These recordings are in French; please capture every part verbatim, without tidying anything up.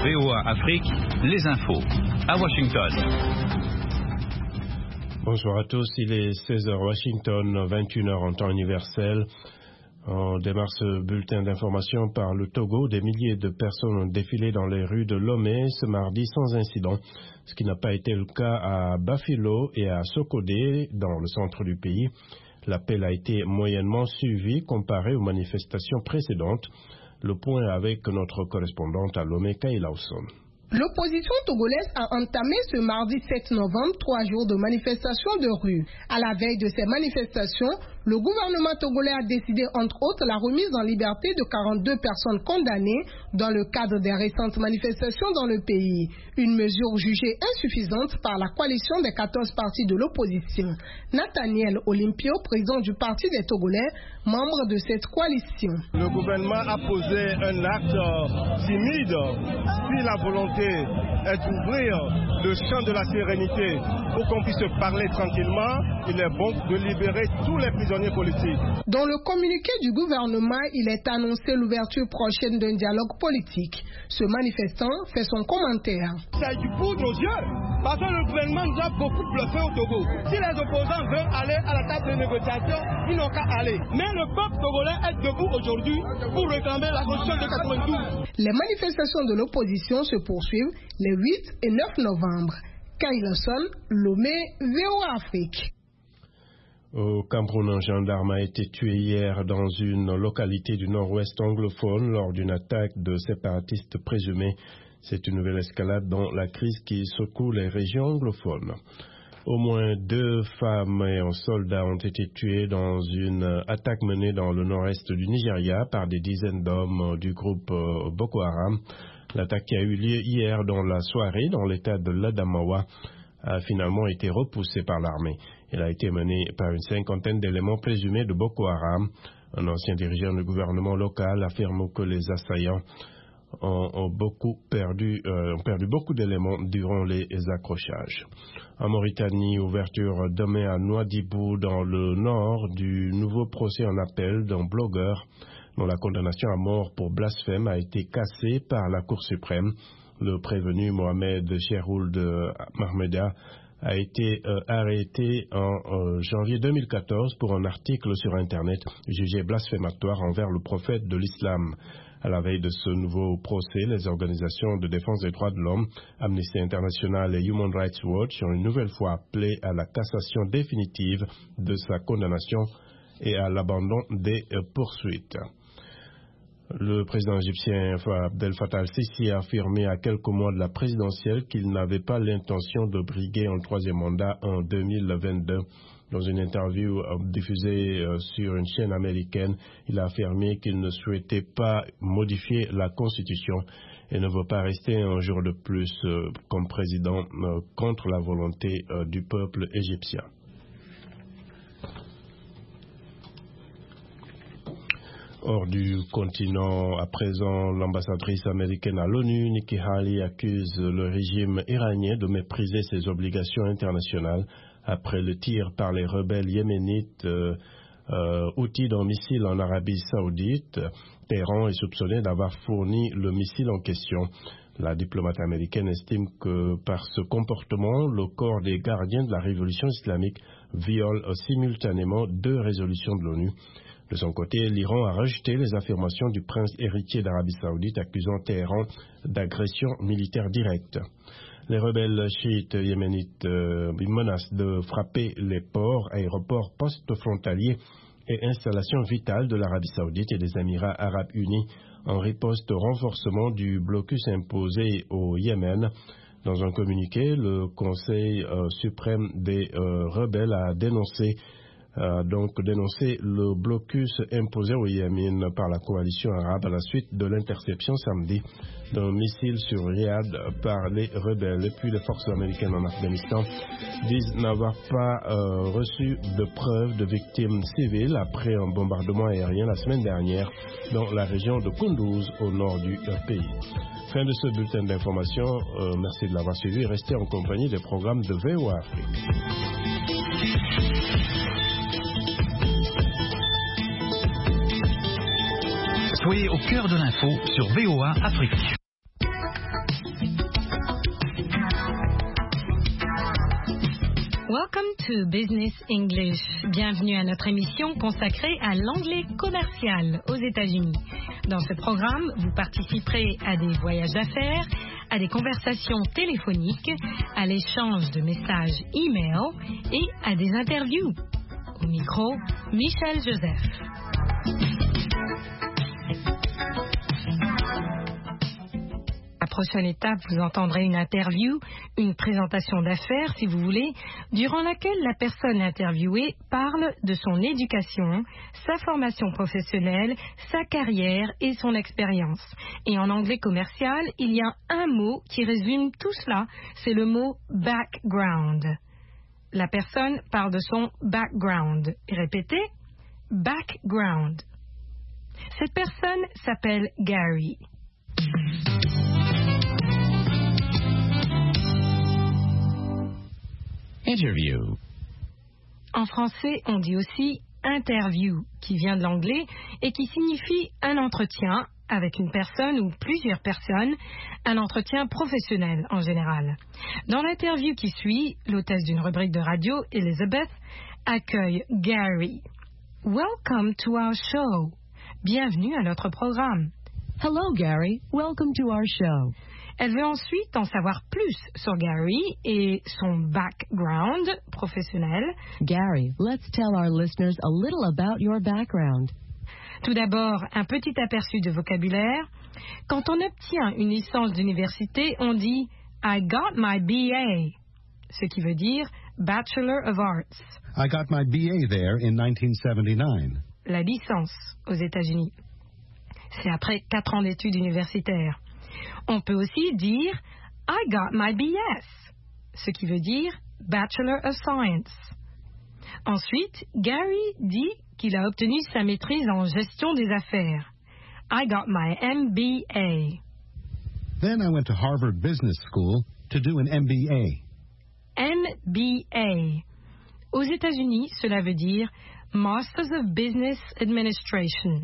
V O A Afrique, les infos. À Washington. Bonsoir à tous, il est seize heures Washington, vingt et une heures en temps universel. On démarre ce bulletin d'information par le Togo. Des milliers de personnes ont défilé dans les rues de Lomé ce mardi sans incident, ce qui n'a pas été le cas à Bafilo et à Sokodé, dans le centre du pays. L'appel a été moyennement suivi comparé aux manifestations précédentes. Le point avec notre correspondante à Lomé, Kayla Lawson. L'opposition togolaise a entamé ce mardi sept novembre trois jours de manifestations de rue. À la veille de ces manifestations, le gouvernement togolais a décidé entre autres la remise en liberté de quarante-deux personnes condamnées dans le cadre des récentes manifestations dans le pays. Une mesure jugée insuffisante par la coalition des quatorze partis de l'opposition. Nathaniel Olympio, président du Parti des Togolais, membre de cette coalition. Le gouvernement a posé un acte timide. Si la volonté est d'ouvrir le champ de la sérénité pour qu'on puisse parler tranquillement, il est bon de libérer tous les prisonniers politiques. Dans le communiqué du gouvernement, il est annoncé l'ouverture prochaine d'un dialogue politique. Ce manifestant fait son commentaire. C'est du bout de nos yeux, parce que le gouvernement nous a beaucoup bluffé au Togo. Si les opposants veulent aller à la table de négociation, ils n'ont qu'à aller. Mais le peuple togolais est debout aujourd'hui pour réclamer la constitution de quatre-vingt-douze. Les manifestations de l'opposition se poursuivent les huit et neuf novembre. Kayla Lawson, Lomé, V O A Afrique. Au Cameroun, un gendarme a été tué hier dans une localité du nord-ouest anglophone lors d'une attaque de séparatistes présumés. C'est une nouvelle escalade dans la crise qui secoue les régions anglophones. Au moins deux femmes et un soldat ont été tués dans une attaque menée dans le nord-est du Nigeria par des dizaines d'hommes du groupe Boko Haram. L'attaque qui a eu lieu hier dans la soirée dans l'état de l'Adamawa a finalement été repoussée par l'armée. Elle a été menée par une cinquantaine d'éléments présumés de Boko Haram. Un ancien dirigeant du gouvernement local affirme que les assaillants ont, ont, beaucoup perdu, euh, ont perdu beaucoup d'éléments durant les accrochages. En Mauritanie, ouverture demain à Nouadhibou dans le nord du nouveau procès en appel d'un blogueur dont la condamnation à mort pour blasphème a été cassée par la Cour suprême. Le prévenu Mohamed Cherould Mahmeda a été euh, arrêté en euh, janvier deux mille quatorze pour un article sur Internet jugé blasphématoire envers le prophète de l'islam. À la veille de ce nouveau procès, les organisations de défense des droits de l'homme, Amnesty International et Human Rights Watch ont une nouvelle fois appelé à la cassation définitive de sa condamnation et à l'abandon des euh, poursuites. Le président égyptien Abdel Fattah al-Sisi a affirmé à quelques mois de la présidentielle qu'il n'avait pas l'intention de briguer un troisième mandat en deux mille vingt-deux. Dans une interview diffusée sur une chaîne américaine, il a affirmé qu'il ne souhaitait pas modifier la Constitution et ne veut pas rester un jour de plus comme président contre la volonté du peuple égyptien. Hors du continent, à présent, l'ambassadrice américaine à l'ONU, Nikki Haley, accuse le régime iranien de mépriser ses obligations internationales après le tir par les rebelles yéménites euh, euh, outils d'un missile en Arabie Saoudite. Téhéran est soupçonné d'avoir fourni le missile en question. La diplomate américaine estime que par ce comportement, le corps des gardiens de la révolution islamique viole simultanément deux résolutions de l'ONU. De son côté, l'Iran a rejeté les affirmations du prince héritier d'Arabie Saoudite accusant Téhéran d'agression militaire directe. Les rebelles chiites yéménites euh, menacent de frapper les ports, aéroports post-frontaliers et installations vitales de l'Arabie Saoudite et des Émirats arabes unis en riposte au renforcement du blocus imposé au Yémen. Dans un communiqué, le Conseil euh, suprême des euh, rebelles a dénoncé a donc dénoncé le blocus imposé au Yémen par la coalition arabe à la suite de l'interception samedi d'un missile sur Riyad par les rebelles. Et puis les forces américaines en Afghanistan disent n'avoir pas euh, reçu de preuves de victimes civiles après un bombardement aérien la semaine dernière dans la région de Kunduz au nord du euh, pays. Fin de ce bulletin d'information. Euh, merci de l'avoir suivi et restez en compagnie des programmes de V O A Afrique. Soyez au cœur de l'info sur V O A Afrique. Welcome to Business English. Bienvenue à notre émission consacrée à l'anglais commercial aux États-Unis. Dans ce programme, vous participerez à des voyages d'affaires, à des conversations téléphoniques, à l'échange de messages e-mail et à des interviews. Au micro, Michel Joseph. La prochaine étape, vous entendrez une interview, une présentation d'affaires, si vous voulez, durant laquelle la personne interviewée parle de son éducation, sa formation professionnelle, sa carrière et son expérience. Et en anglais commercial, il y a un mot qui résume tout cela, c'est le mot background. La personne parle de son background. Et répétez, background. Cette personne s'appelle Gary. Interview. En français, on dit aussi interview, qui vient de l'anglais et qui signifie un entretien avec une personne ou plusieurs personnes, un entretien professionnel en général. Dans l'interview qui suit, l'hôtesse d'une rubrique de radio, Elizabeth, accueille Gary. Welcome to our show. Bienvenue à notre programme. Hello, Gary. Welcome to our show. Elle veut ensuite en savoir plus sur Gary et son background professionnel. Gary, let's tell our listeners a little about your background. Tout d'abord, un petit aperçu de vocabulaire. Quand on obtient une licence d'université, on dit « I got my B A », ce qui veut dire « Bachelor of Arts ». I got my B A there in nineteen seventy-nine. La licence aux États-Unis. C'est après quatre ans d'études universitaires. On peut aussi dire « I got my B S », ce qui veut dire « Bachelor of Science ». Ensuite, Gary dit qu'il a obtenu sa maîtrise en gestion des affaires. « I got my M B A ». Then I went to Harvard Business School to do an M B A. M B A. Aux États-Unis, cela veut dire « Masters of Business Administration ».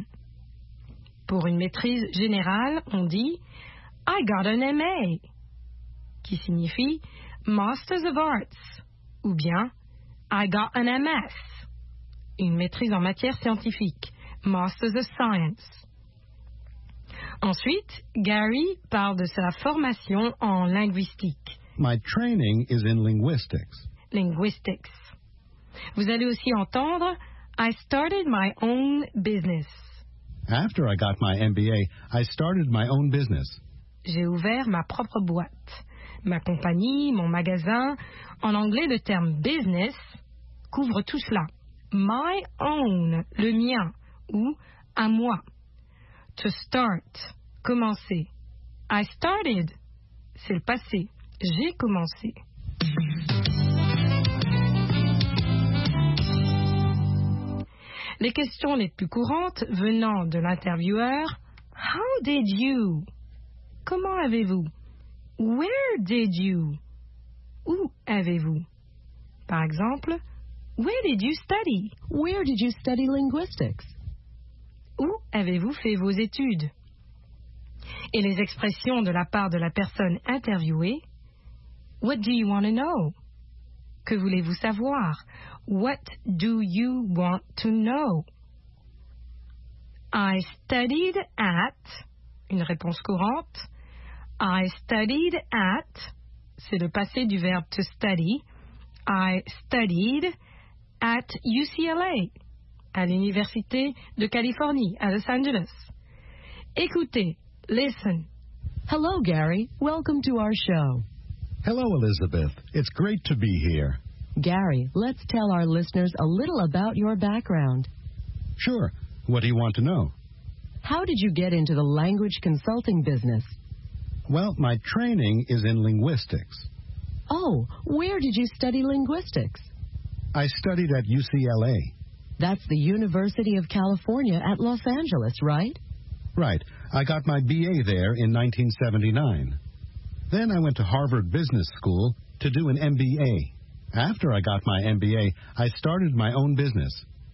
Pour une maîtrise générale, on dit « I got an M A », qui signifie Masters of Arts, ou bien I got an M S, une maîtrise en matière scientifique, Masters of Science. Ensuite, Gary parle de sa formation en linguistique. My training is in linguistics. Linguistics. Vous allez aussi entendre I started my own business. After I got my M B A, I started my own business. J'ai ouvert ma propre boîte, ma compagnie, mon magasin. En anglais, le terme business couvre tout cela. My own, le mien, ou à moi. To start, commencer. I started, c'est le passé. J'ai commencé. Les questions les plus courantes venant de l'intervieweur, How did you? Comment avez-vous? Where did you? Où avez-vous? Par exemple, Where did you study? Where did you study linguistics? Où avez-vous fait vos études? Et les expressions de la part de la personne interviewée, What do you want to know? Que voulez-vous savoir? What do you want to know? I studied at, une réponse courante. I studied at, c'est le passé du verbe to study. I studied at U C L A, à l'Université de Californie, à Los Angeles. Écoutez, listen. Hello, Gary. Welcome to our show. Hello, Elizabeth. It's great to be here. Gary, let's tell our listeners a little about your background. Sure. What do you want to know? How did you get into the language consulting business? Well, my training is in linguistics. Oh, where did you study linguistics? I studied at U C L A. That's the University of California at Los Angeles, right? Right. I got my B A there in nineteen seventy-nine. Then I went to Harvard Business School to do an M B A. After I got my M B A, I started my own business.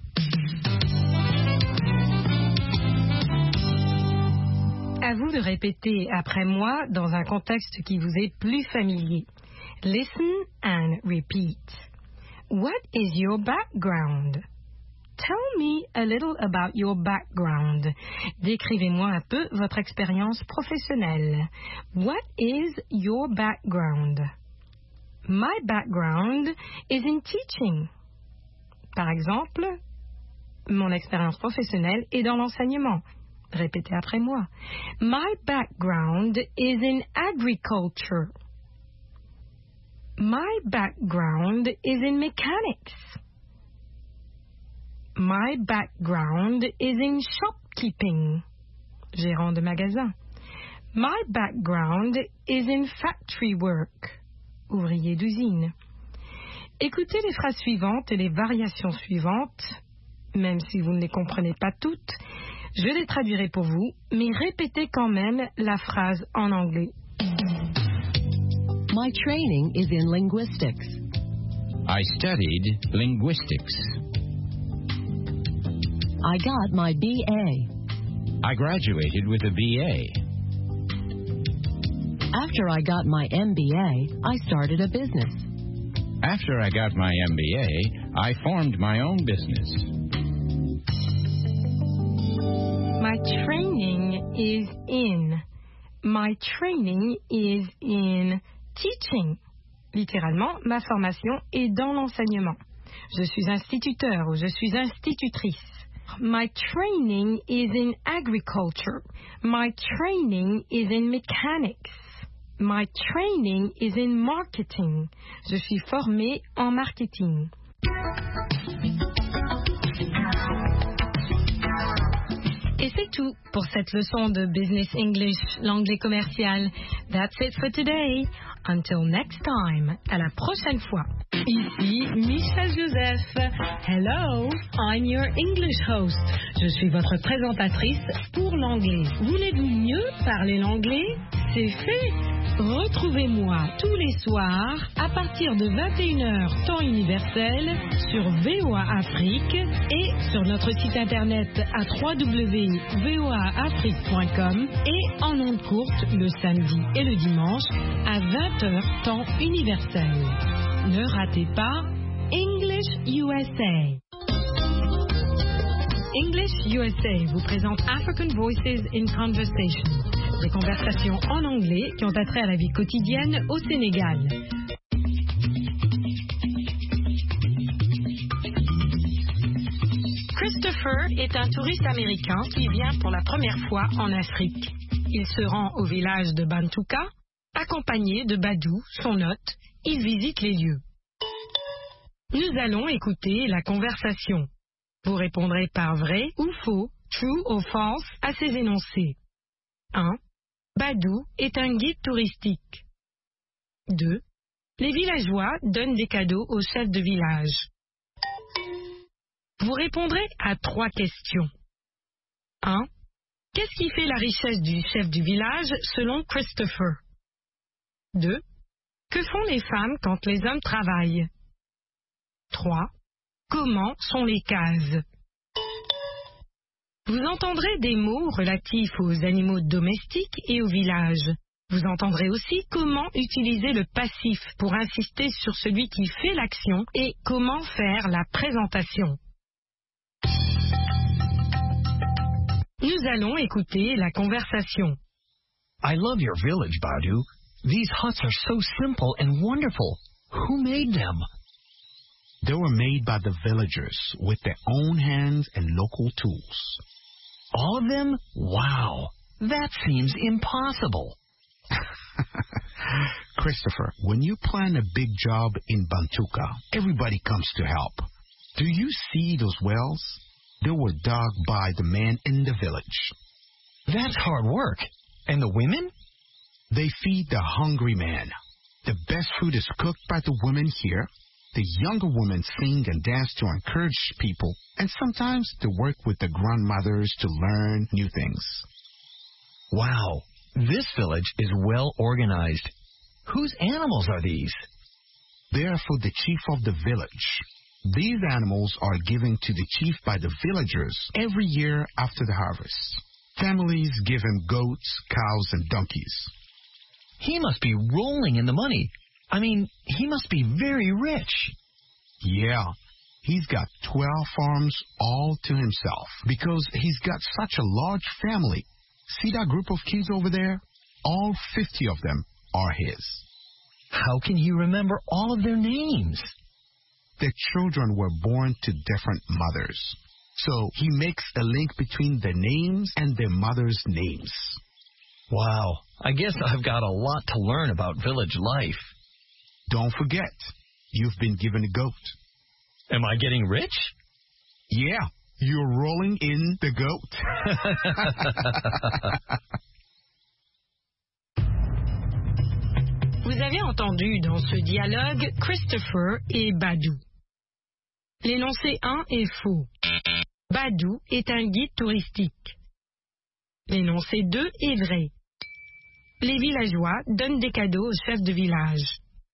À vous de répéter après moi dans un contexte qui vous est plus familier. Listen and repeat. What is your background? Tell me a little about your background. Décrivez-moi un peu votre expérience professionnelle. What is your background? My background is in teaching. Par exemple, mon expérience professionnelle est dans l'enseignement. Répétez après moi. My background is in agriculture. My background is in mechanics. My background is in shopkeeping. Gérant de magasin. My background is in factory work. Ouvrier d'usine. Écoutez les phrases suivantes et les variations suivantes, même si vous ne les comprenez pas toutes. Je les traduirai pour vous, mais répétez quand même la phrase en anglais. My training is in linguistics. I studied linguistics. I got my B A. I graduated with a B A. After I got my M B A, I started a business. After I got my M B A, I formed my own business. My training is in. My training is in teaching. Littéralement, ma formation est dans l'enseignement. Je suis instituteur ou je suis institutrice. My training is in agriculture. My training is in mechanics. My training is in marketing. Je suis formée en marketing. Et c'est tout pour cette leçon de Business English, l'anglais commercial. That's it for today. Until next time. À la prochaine fois. Ici Michel Joseph. Hello, I'm your English host. Je suis votre présentatrice pour l'anglais. Voulez-vous mieux parler l'anglais? C'est fait. Retrouvez-moi tous les soirs à partir de vingt et une heures temps universel sur V O A Afrique et sur notre site internet à w w w point v o a afrique point com et en ondes courtes le samedi et le dimanche à vingt heures temps universel. Ne ratez pas English U S A. English U S A vous présente African Voices in Conversation, des conversations en anglais qui ont attrait à la vie quotidienne au Sénégal. Christopher est un touriste américain qui vient pour la première fois en Afrique. Il se rend au village de Bantouka, accompagné de Badou, son hôte. Il visite les lieux. Nous allons écouter la conversation. Vous répondrez par vrai ou faux, true ou false, à ces énoncés. un. Badou est un guide touristique. deux. Les villageois donnent des cadeaux au chef de village. Vous répondrez à trois questions. un. Qu'est-ce qui fait la richesse du chef du village selon Christopher? deux. Que font les femmes quand les hommes travaillent? trois. Comment sont les cases? Vous entendrez des mots relatifs aux animaux domestiques et au village. Vous entendrez aussi comment utiliser le passif pour insister sur celui qui fait l'action et comment faire la présentation. Nous allons écouter la conversation. I love your village, Badou. These huts are so simple and wonderful. Who made them? They were made by the villagers with their own hands and local tools. All of them? Wow. That seems impossible. Christopher, when you plan a big job in Bantouka, everybody comes to help. Do you see those wells? They were dug by the men in the village. That's hard work. And the women? They feed the hungry man. The best food is cooked by the women here. The younger women sing and dance to encourage people, and sometimes they work with the grandmothers to learn new things. Wow, this village is well organized. Whose animals are these? They are for the chief of the village. These animals are given to the chief by the villagers every year after the harvest. Families give him goats, cows, and donkeys. He must be rolling in the money. I mean, he must be very rich. Yeah, he's got twelve farms all to himself because he's got such a large family. See that group of kids over there? All fifty of them are his. How can he remember all of their names? The children were born to different mothers. So he makes a link between their names and their mother's names. Wow, I guess I've got a lot to learn about village life. Don't forget, you've been given a goat. Am I getting rich? Yeah, you're rolling in the goat. Vous avez entendu dans ce dialogue Christopher et Badou. L'énoncé un est faux. Badou est un guide touristique. L'énoncé deux est vrai. Les villageois donnent des cadeaux aux chefs de village.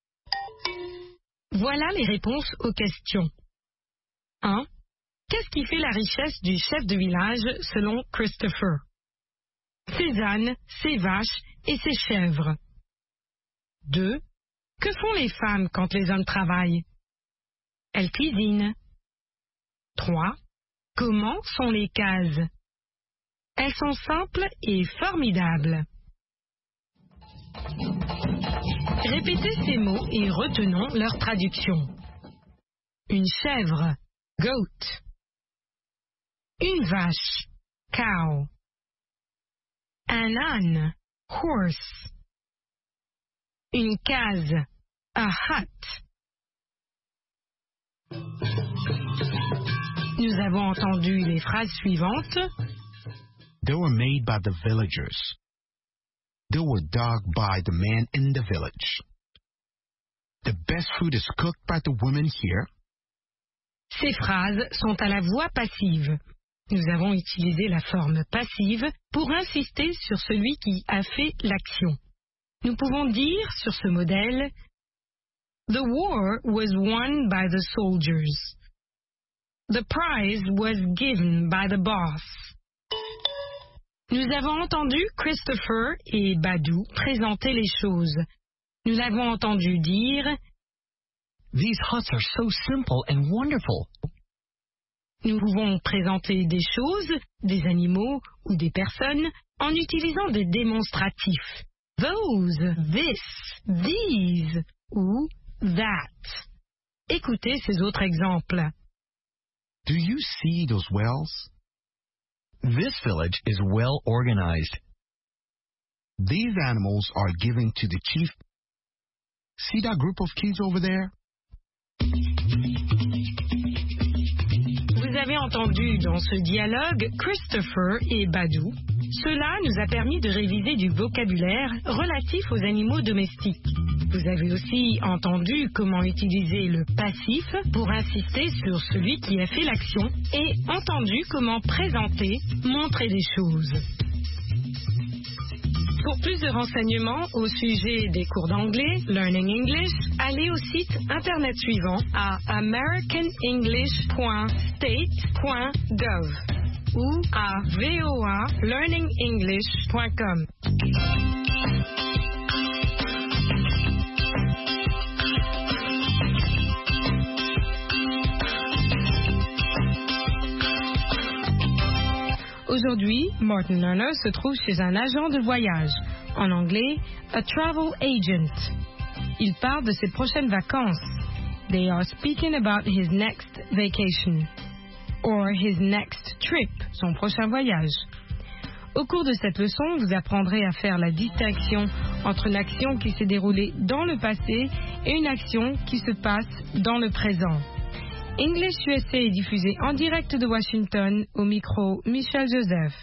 Voilà les réponses aux questions. un. Qu'est-ce qui fait la richesse du chef de village selon Christopher? Ses ânes, ses vaches et ses chèvres. deux. Que font les femmes quand les hommes travaillent? Elles cuisinent. trois. Comment sont les cases? Elles sont simples et formidables. Répétez ces mots et retenons leur traduction. Une chèvre, goat. Une vache, cow. Un âne, horse. Une case, a hut. Nous avons entendu les phrases suivantes. They were made by the villagers. They were dug by the men in the village. The best food is cooked by the women here. Ces phrases sont à la voix passive. Nous avons utilisé la forme passive pour insister sur celui qui a fait l'action. Nous pouvons dire sur ce modèle The war was won by the soldiers. The prize was given by the boss. Nous avons entendu Christopher et Badou présenter les choses. Nous l'avons entendu dire These huts are so simple and wonderful. Nous pouvons présenter des choses, des animaux ou des personnes en utilisant des démonstratifs. Those, this, these ou that. Écoutez ces autres exemples. Do you see those wells? This village is well organized. These animals are given to the chief. See that group of kids over there? Vous avez entendu dans ce dialogue Christopher et Badou. Cela nous a permis de réviser du vocabulaire relatif aux animaux domestiques. Vous avez aussi entendu comment utiliser le passif pour insister sur celui qui a fait l'action et entendu comment présenter, montrer des choses. Pour plus de renseignements au sujet des cours d'anglais, Learning English, allez au site internet suivant à american english point state point gov ou à v o a learning english point com. Aujourd'hui, Martin Lerner se trouve chez un agent de voyage, en anglais, a travel agent. Il parle de ses prochaines vacances. They are speaking about his next vacation. Or his next trip, son prochain voyage. Au cours de cette leçon, vous apprendrez à faire la distinction entre une action qui s'est déroulée dans le passé et une action qui se passe dans le présent. English U S A est diffusé en direct de Washington, au micro Michel Joseph.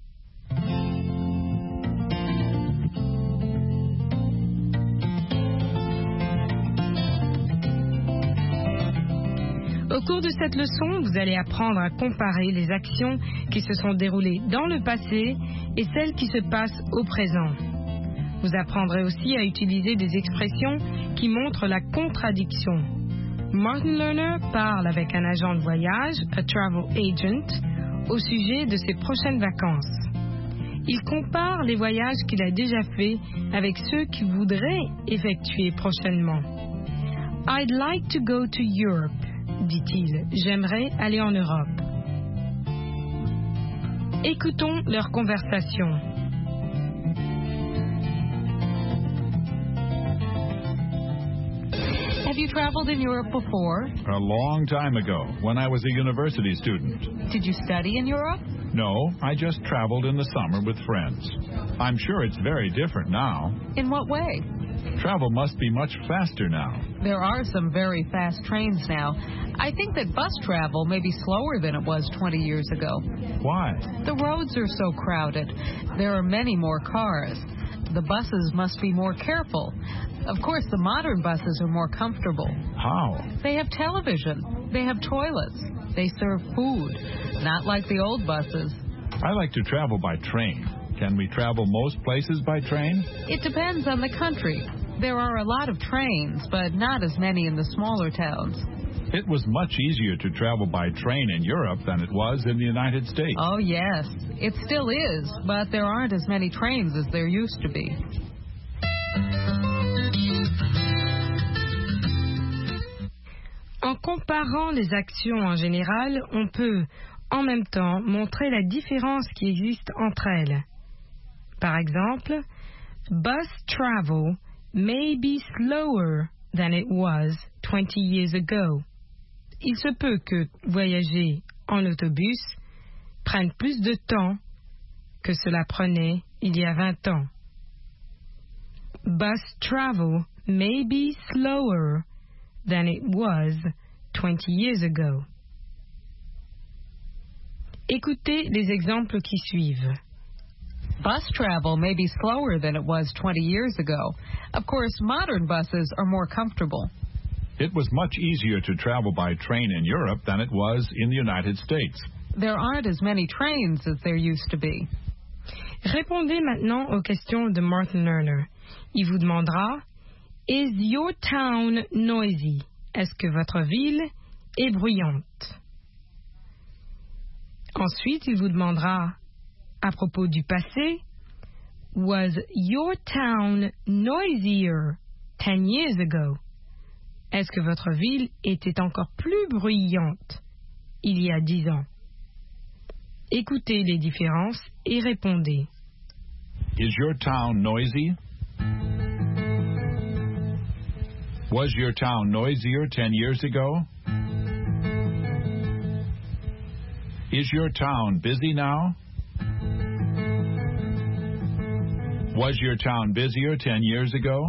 Au cours de cette leçon, vous allez apprendre à comparer les actions qui se sont déroulées dans le passé et celles qui se passent au présent. Vous apprendrez aussi à utiliser des expressions qui montrent la contradiction. Martin Lerner parle avec un agent de voyage, a travel agent, au sujet de ses prochaines vacances. Il compare les voyages qu'il a déjà faits avec ceux qu'il voudrait effectuer prochainement. I'd like to go to Europe dit-il. J'aimerais aller en Europe. Écoutons leur conversation. Have you traveled in Europe before? A long time ago, when I was a university student. Did you study in Europe? No, I just traveled in the summer with friends. I'm sure it's very different now. In what way? Travel must be much faster now. There are some very fast trains now. I think that bus travel may be slower than it was twenty years ago. Why? The roads are so crowded. There are many more cars. The buses must be more careful. Of course, the modern buses are more comfortable. How? They have television. They have toilets. They serve food. Not like the old buses. I like to travel by train. Can we travel most places by train? It depends on the country. There are a lot of trains, but not as many in the smaller towns. It was much easier to travel by train in Europe than it was in the United States. Oh, yes. It still is, but there aren't as many trains as there used to be. En comparant les actions en général, on peut en même temps montrer la différence qui existe entre elles. Par exemple, bus travel may be slower than it was twenty years ago. Il se peut que voyager en autobus prenne plus de temps que cela prenait il y a vingt ans. Bus travel may be slower than it was twenty years ago. Écoutez les exemples qui suivent. Bus travel may be slower than it was twenty years ago. Of course, modern buses are more comfortable. It was much easier to travel by train in Europe than it was in the United States. There aren't as many trains as there used to be. Répondez maintenant aux questions de Martin Lerner. Il vous demandera: Is your town noisy? Est-ce que votre ville est bruyante? Ensuite, il vous demandera à propos du passé: Was your town noisier ten years ago? Est-ce que votre ville était encore plus bruyante il y a dix ans? Écoutez les différences et répondez. Is your town noisy? Was your town noisier ten years ago? Is your town busy now? Was your town busier ten years ago?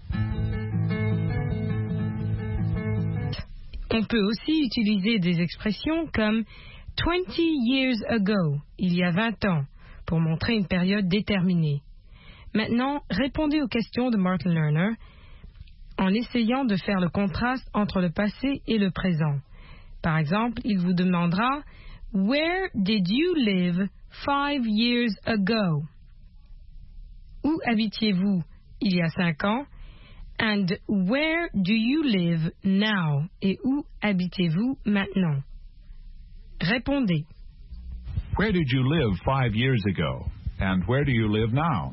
On peut aussi utiliser des expressions comme twenty years ago, il y a vingt ans, pour montrer une période déterminée. Maintenant, répondez aux questions de Martin Lerner en essayant de faire le contraste entre le passé et le présent. Par exemple, il vous demandera « Where did you live five years ago? » Où habitiez-vous il y a cinq ans? And where do you live now? Et où habitez-vous maintenant? Répondez. Where did you live five years ago? And where do you live now?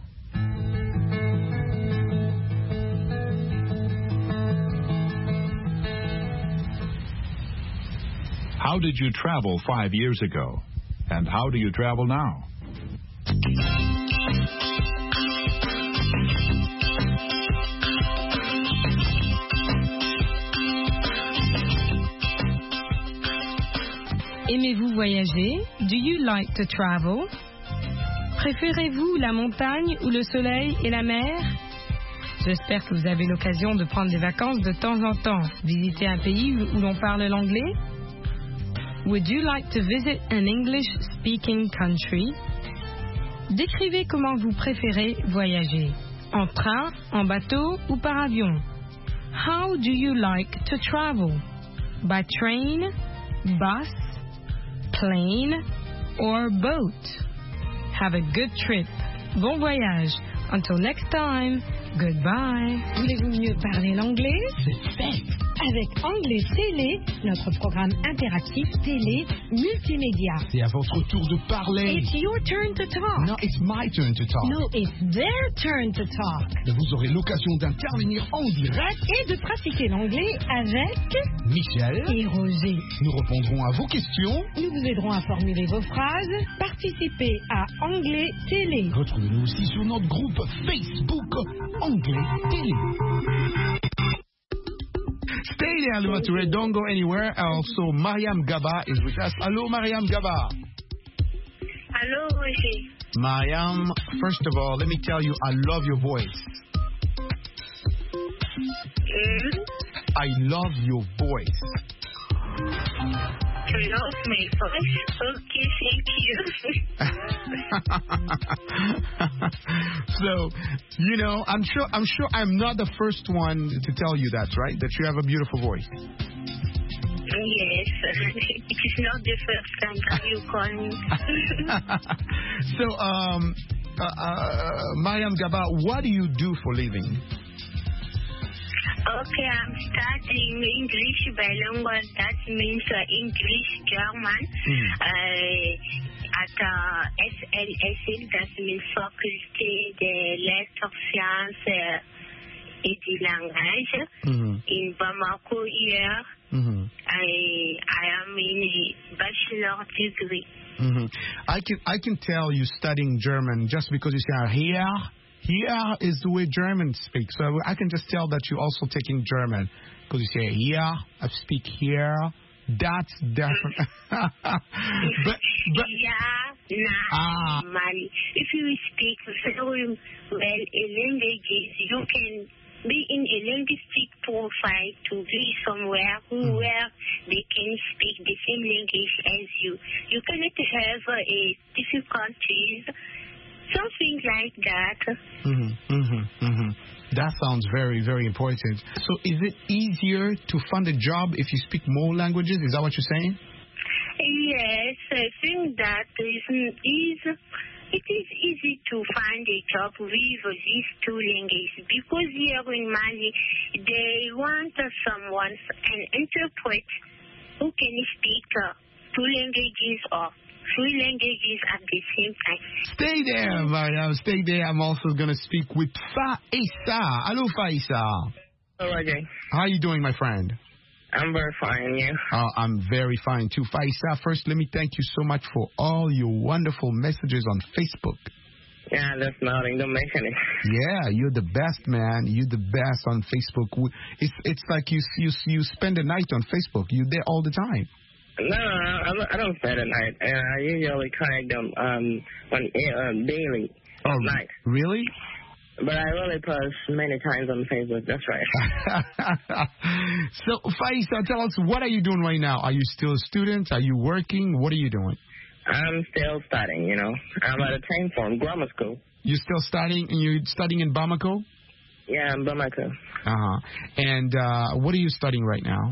How did you travel five years ago? And how do you travel now? Aimez-vous voyager? Do you like to travel? Préférez-vous la montagne ou le soleil et la mer? J'espère que vous avez l'occasion de prendre des vacances de temps en temps. Visiter un pays où l'on parle l'anglais? Would you like to visit an English-speaking country? Décrivez comment vous préférez voyager. En train, en bateau ou par avion? How do you like to travel? By train, bus, plane or boat? Have a good trip. Bon voyage. Until next time, goodbye. Voulez-vous mieux parler l'anglais? C'est fait. avec Anglais Télé, notre programme interactif télé multimédia. C'est à votre tour de parler. It's your turn to talk. No, it's my turn to talk. No, it's their turn to talk. Vous aurez l'occasion d'intervenir en direct et de pratiquer l'anglais avec Michel et Roger. Nous répondrons à vos questions. Nous vous aiderons à formuler vos phrases. Participez à Anglais Télé. Retrouvez-nous aussi sur notre groupe Facebook Anglais Télé. Stay there, Lumature. Don't go anywhere. Also, Mariam Gaba is with us. Hello, Mariam Gaba. Hello, Roger. Mariam, first of all, let me tell you, I love your voice. Mm? I love your voice. You love my voice? Okay, thank you. So, you know, I'm sure I'm sure I'm not the first one to tell you that, right? That you have a beautiful voice. Yes, it is not the first time that you call me. So, um, uh, uh, Mariam Gaba, what do you do for living? Okay, I'm studying English bilingual. That means uh, English German mm. uh, at uh, S L S I. That means Faculté des Lettres, Sciences uh, et du Langage mm-hmm. in Bamako here. Mm-hmm. I I am in a bachelor degree. Mm-hmm. I can I can tell you studying German just because you say here. Here is the way Germans speak. So I can just tell that you're also taking German. Because you say, here, I speak here. That's different. but, but, yeah, nah, ah. If you speak very well a language, you can be in a linguistic profile to be somewhere mm. where they can speak the same language as you. You cannot have uh, a difficulties. Something like that. Mm-hmm, mm-hmm, mm-hmm. That sounds very, very important. So is it easier to find a job if you speak more languages? Is that what you're saying? Yes, I think that is, is it is easy to find a job with these two languages because here in Mali, they want someone, an interpreter who can speak uh, two languages or three languages at the same time. Stay there, Mariam. Stay there. I'm also going to speak with Faisa. Hello, Faisa. Hello, Roger. How are you doing, my friend? I'm very fine, yeah. Uh, I'm very fine, too. Faisa, first, let me thank you so much for all your wonderful messages on Facebook. Yeah, that's nothing. Don't mention it. Yeah, you're the best, man. You're the best on Facebook. It's it's like you you you spend the night on Facebook. You're there all the time. No, I, I don't spend the night. I usually connect them um, on um, daily oh, at night. Really? But I really post many times on Facebook. That's right. So, Faisa, tell us, what are you doing right now? Are you still a student? Are you working? What are you doing? I'm still studying, you know. I'm at a time form, grammar school. You're still studying? And you're studying in Bamako? Yeah, in Bamako. Uh-huh. And uh, what are you studying right now?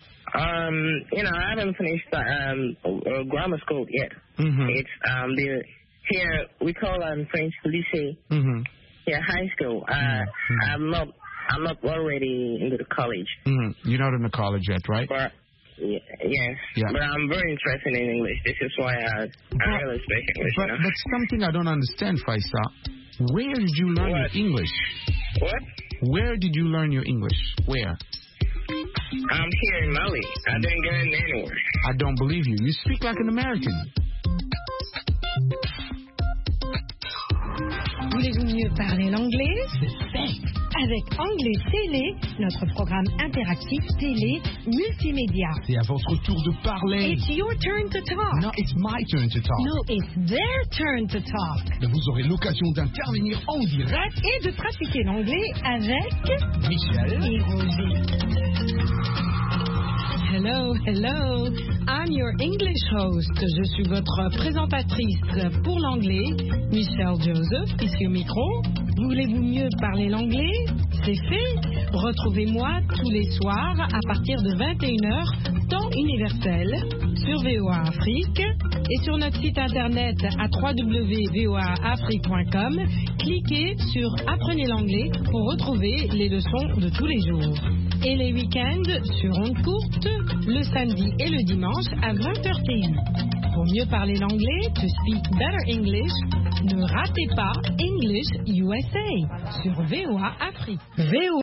Um, you know, I haven't finished um, uh, grammar school yet. Mm-hmm. It's um, the here we call um French lycée. Mm-hmm. Yeah, high school. Uh, mm-hmm. I'm not I'm not already into the college. Mm-hmm. You're not in the college yet, right? But yeah, yes, yeah. But I'm very interested in English. This is why I I really speak English. But you know? that's something I don't understand, Faisa. Where did you learn what? your English? What? Where did you learn your English? Where? I'm here in Mali. I didn't get in anywhere. I don't believe you. You speak like an American. Voulez-vous mieux parler l'anglais? C'est fait. Avec Anglais Télé, notre programme interactif télé multimédia. C'est à votre tour de parler. It's your turn to talk. No, it's my turn to talk. No, it's their turn to talk. Vous aurez l'occasion d'intervenir en direct et de pratiquer l'anglais avec Michel et Roger. Hello, hello. I'm your English host. Je suis votre présentatrice pour l'anglais, Michelle Joseph, ici au micro. Voulez-vous mieux parler l'anglais? C'est fait. Retrouvez-moi tous les soirs à partir de vingt et une heures dans universelle sur V O A Afrique et sur notre site internet à w w w point v o a afrique point com. Cliquez sur Apprenez l'anglais pour retrouver les leçons de tous les jours. Et les week-ends sur ondes courtes, le samedi et le dimanche à vingt heures T U. Pour mieux parler l'anglais, to speak better English, ne ratez pas English U S A sur V O A Afrique. V O A